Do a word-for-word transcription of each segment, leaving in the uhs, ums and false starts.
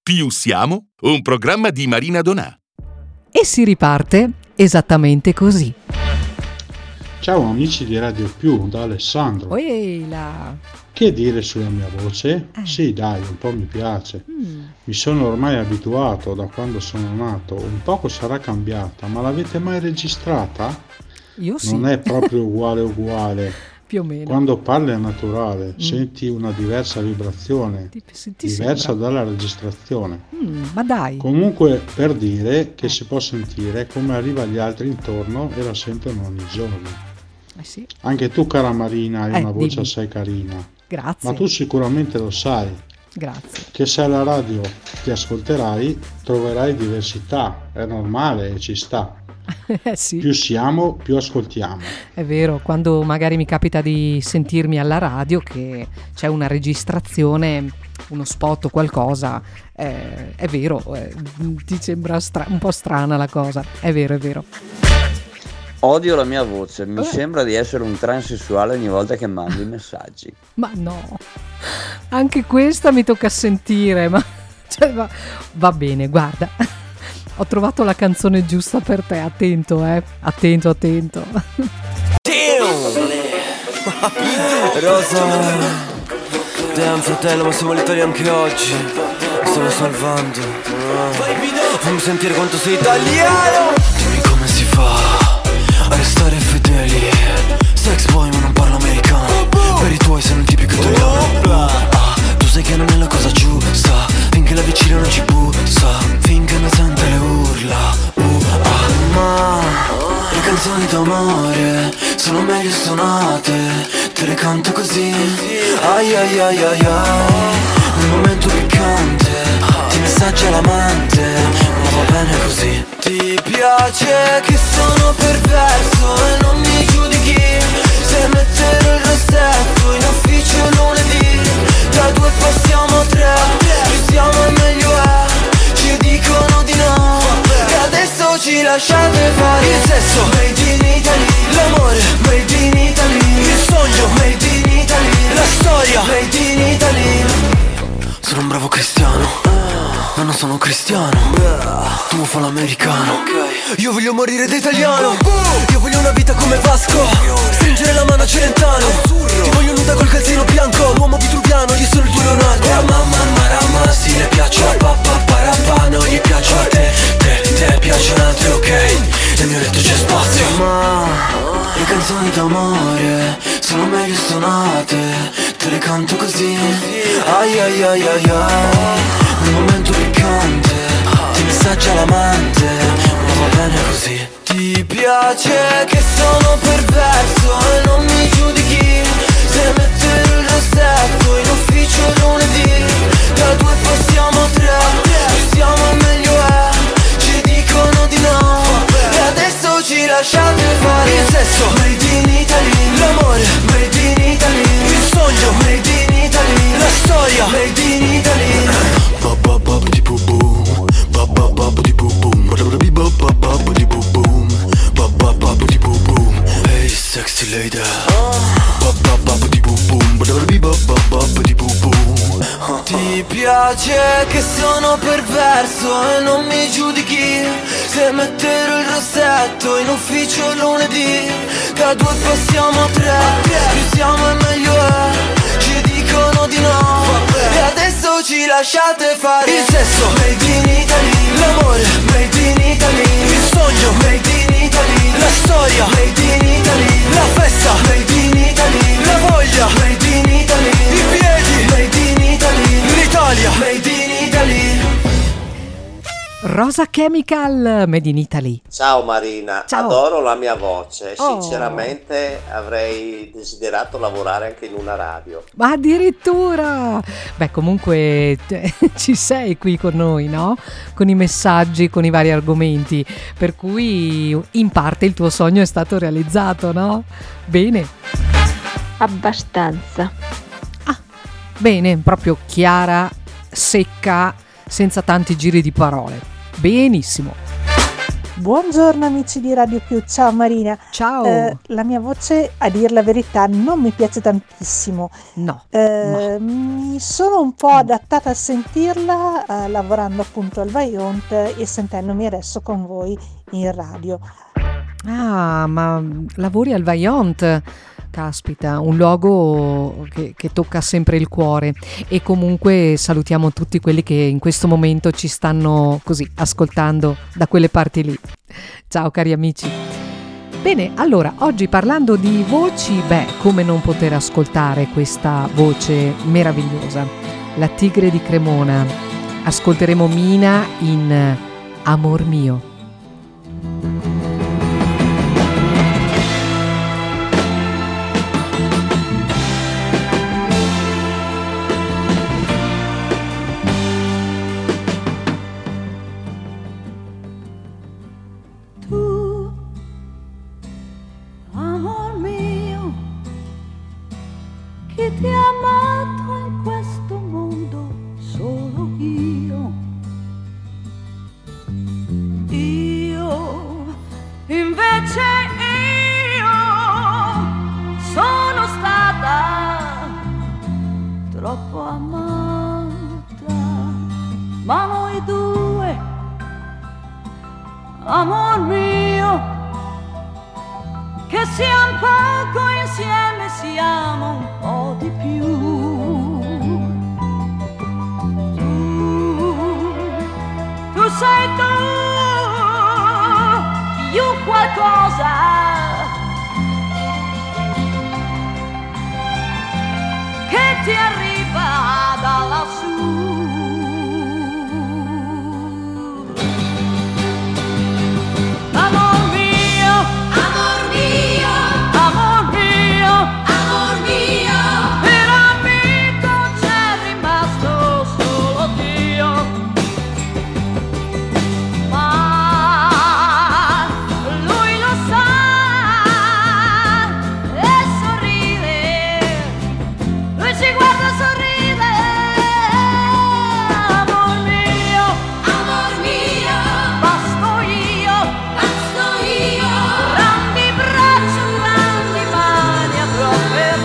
Più siamo, un programma di Marina Donà. E si riparte esattamente così. Ciao amici di Radio Più, da Alessandro. Oeila. Che dire sulla mia voce? Eh. Sì, dai, un po' mi piace. Mm. Mi sono ormai abituato da quando sono nato. Un poco sarà cambiata, ma l'avete mai registrata? Io sì. Non è proprio uguale uguale. Più o meno. Quando parli è naturale, Mm. senti una diversa vibrazione, Ti, ti, ti diversa sembra? dalla registrazione. Mm, ma dai. Comunque, per dire che si può sentire come arriva agli altri intorno e la sentono ogni giorno. Eh sì. Anche tu, cara Marina, hai Eh, una voce dimmi. assai carina, Grazie. ma tu sicuramente lo sai, Grazie. che se alla radio ti ascolterai troverai diversità, è normale e ci sta. Eh sì. Più siamo, più ascoltiamo. È vero, quando magari mi capita di sentirmi alla radio che c'è una registrazione, uno spot o qualcosa, eh, è vero, eh, ti sembra stra- un po' strana la cosa, è vero, è vero. Odio la mia voce, mi Eh. sembra di essere un transessuale ogni volta che mando i messaggi. Ma no, anche questa mi tocca sentire, ma cioè, va, va bene, guarda, ho trovato la canzone giusta per te, attento, eh, attento, attento. Rosa, damn fratello, ma siamo all'Italia anche oggi. Mi stiamo salvando. Fammi sentire quanto sei italiano. Dimmi come si fa a restare fedeli. Sex boy ma non parlo americano. Per i tuoi sei un tipico italiano. Ah, tu sai che non è la cosa giusta. Finché la vicina non ci bussa, finché non sente le urla. Uh, ah, ma le canzoni d'amore sono meglio suonate. Te le canto così. Ai ai ai ai ai. Nel momento piccante ti messaggia l'amante, ma va bene così. Ti piace che sono perverso e non mi giudichi se metterò il rossetto in ufficio lunedì. Da due passiamo a tre, più siamo e meglio è. Ci dicono di no e adesso ci lasciate fare. Il sesso made in Italy, l'amore made in Italy, il sogno made in Italy, la storia made in Italy. Sono un bravo cristiano, ma non sono cristiano. Tu fa l'americano, io voglio morire da italiano. Io voglio una vita come Vasco, stringere la mano a Celentano. Ti voglio nuda col calzino bianco, l'uomo vitruviano, io sono il tuo Leonardo. Oh mamma marama, sì le piaccio a papà parapà, non gli piaccio a te, te, te piacciono altre, ok, nel mio letto c'è spazio. Ma le canzoni d'amore sono meglio suonate, te le canto così. Ai ai ai ai ai. Nel momento piccante ti messaggia l'amante, ma va bene così. Ti piace che sono perverso e non mi giudichi se mettere il rossetto in ufficio lunedì. Da due passiamo a tre, più siamo e meglio è. Ci dicono di no e adesso ci lasciate fare. Il sesso made in Italy, l'amore made in Italy, il sogno made in Italy, la storia made in Italy. Hey sexy lady. Ti piace che sono perverso e non mi giudichi se metterò il rossetto in ufficio lunedì. Da due passiamo a tre, più siamo e meglio è. Ci dicono di no e adesso ci lasciate fare. Il sesso made in Italy, l'amore made in Italy, il sogno made in Italy, la storia made in Italy, la festa made in Italy, la voglia made in Italy, i piedi made in Italy, l'Italia made in Italy. Rosa Chemical, made in Italy. Ciao Marina, Ciao. adoro la mia voce, Oh. sinceramente avrei desiderato lavorare anche in una radio. Ma addirittura! Beh, comunque t- ci sei qui con noi, no? Con i messaggi, con i vari argomenti, per cui in parte il tuo sogno è stato realizzato, no? Bene. Abbastanza. Bene, proprio chiara, secca, senza tanti giri di parole. Benissimo. Buongiorno amici di Radio Più, ciao Marina. Ciao. Eh, la mia voce, a dir la verità, non mi piace tantissimo. No. Eh, no. Mi sono un po' adattata a sentirla eh, lavorando appunto al Vaillant e sentendomi adesso con voi in radio. Ah, ma lavori al Vaillant? Caspita, un luogo che, che tocca sempre il cuore. E comunque salutiamo tutti quelli che in questo momento ci stanno così ascoltando da quelle parti lì. Ciao cari amici. Bene, allora oggi parlando di voci, beh, come non poter ascoltare questa voce meravigliosa, la Tigre di Cremona. Ascolteremo Mina in Amor mio. Ti ha amato in questo mondo solo io. Io, invece io sono stata troppo amata, ma noi due, amor mio, che siamo poco insieme, siamo un po' di più. Tu, tu sei tu, più qualcosa che ti arriva da lassù. Amor mio, amor mio, amor mio, amor mio, per amico c'è rimasto solo Dio. Ma lui lo sa e sorride, lui ci guarda e sorride. Amor mio, amor mio, basto io, basto io, grandi braccia, grandi mani avrò per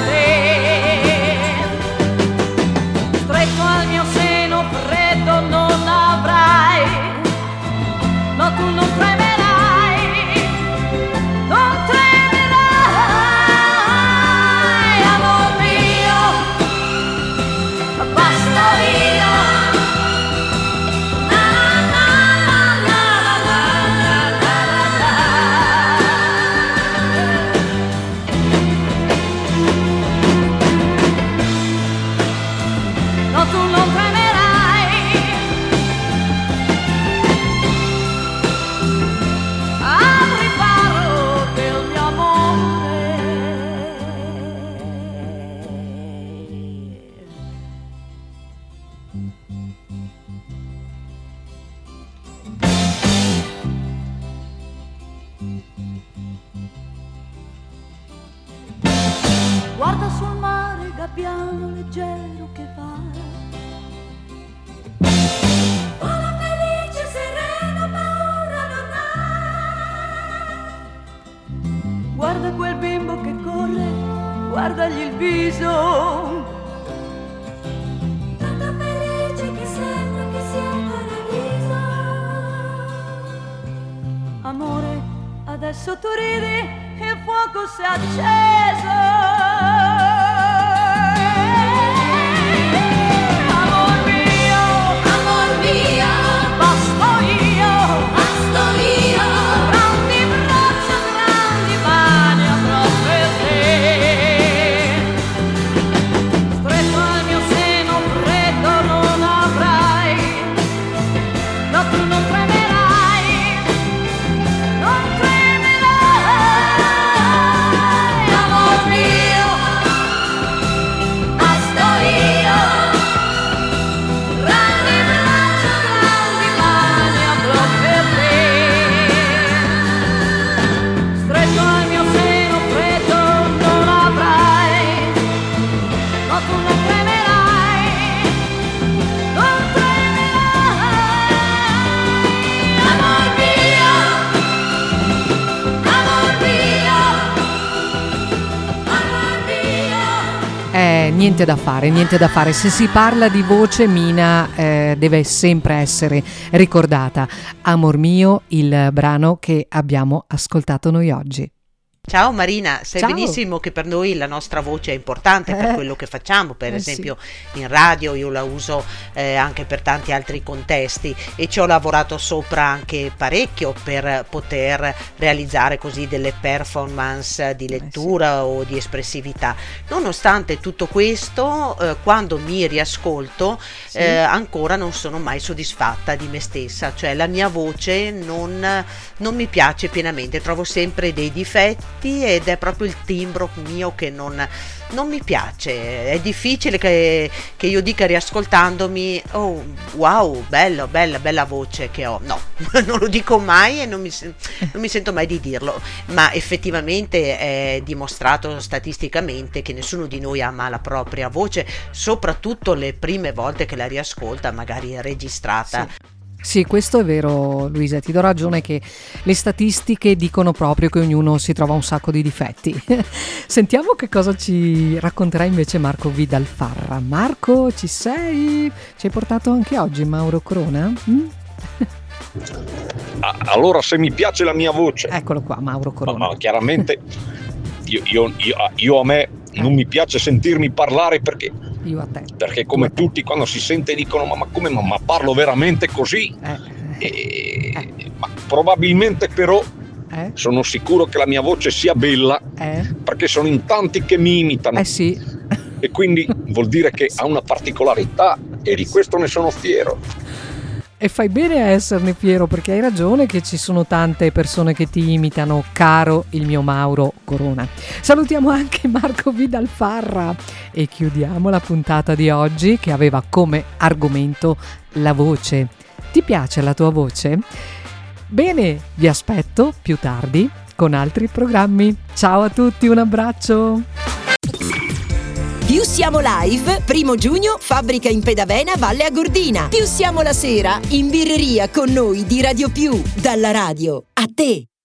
te. Stretto al mio seno freddo non avrai, no tu non tremerai, non tremerai. Amor mio, basta io. Na na na na na na na. No tu non tremerai, al riparo del mio amore. Guarda sul mare il gabbiano leggero che va, vola felice, sereno, paura non ha. Guarda quel bimbo che corre, guardagli il viso, tanto felice che sembra che sia in paradiso. Amore, adesso tu ridi, il fuoco si è acceso. Amor mio, amor mio, basto io, basto io, grandi braccia, grandi mani avrò per te. Stretto al mio seno freddo non avrai, no tu non tremerai, non tremerai. Amor mio, niente da fare, niente da fare. Se si parla di voce, Mina eh, deve sempre essere ricordata. Amor mio, il brano che abbiamo ascoltato noi oggi. Ciao Marina, sai Ciao. benissimo che per noi la nostra voce è importante per Eh. quello che facciamo, per Eh, esempio in radio io la uso eh, anche per tanti altri contesti e ci ho lavorato sopra anche parecchio per poter realizzare così delle performance di lettura o di espressività. Nonostante tutto questo, eh, quando mi riascolto Sì. eh, ancora non sono mai soddisfatta di me stessa, cioè la mia voce non, non mi piace pienamente, trovo sempre dei difetti ed è proprio il timbro mio che non, non mi piace. È difficile che, che io dica riascoltandomi: oh wow, bello, bella, bella voce che ho. No, non lo dico mai e non mi, sen- non mi sento mai di dirlo, ma effettivamente è dimostrato statisticamente che nessuno di noi ama la propria voce, soprattutto le prime volte che la riascolta, magari registrata. Sì, questo è vero, Luisa, ti do ragione che le statistiche dicono proprio che ognuno si trova un sacco di difetti. Sentiamo che cosa ci racconterà invece Marco Vidalfarra. Marco, ci sei? Ci hai portato anche oggi Mauro Corona? Mm? Ah, allora, se mi piace la mia voce, Eccolo qua, Mauro no, Corona. no, chiaramente io, io, io, io a me non mi piace sentirmi parlare perché, Io a te. perché come tutti quando si sente dicono ma, ma come ma, ma parlo veramente così? Eh, E- ma probabilmente però eh, sono sicuro che la mia voce sia bella eh, perché sono in tanti che mi imitano eh sì. e quindi vuol dire che ha una particolarità e di questo ne sono fiero. E fai bene a esserne fiero, perché hai ragione che ci sono tante persone che ti imitano, caro il mio Mauro Corona. Salutiamo anche Marco Vidalfarra e chiudiamo la puntata di oggi che aveva come argomento la voce. Ti piace la tua voce? Bene, vi aspetto più tardi con altri programmi. Ciao a tutti, un abbraccio! Più siamo live, primo giugno, Fabbrica in Pedavena, Valle Agordina. Più siamo la sera, in birreria con noi di Radio Più, dalla radio a te.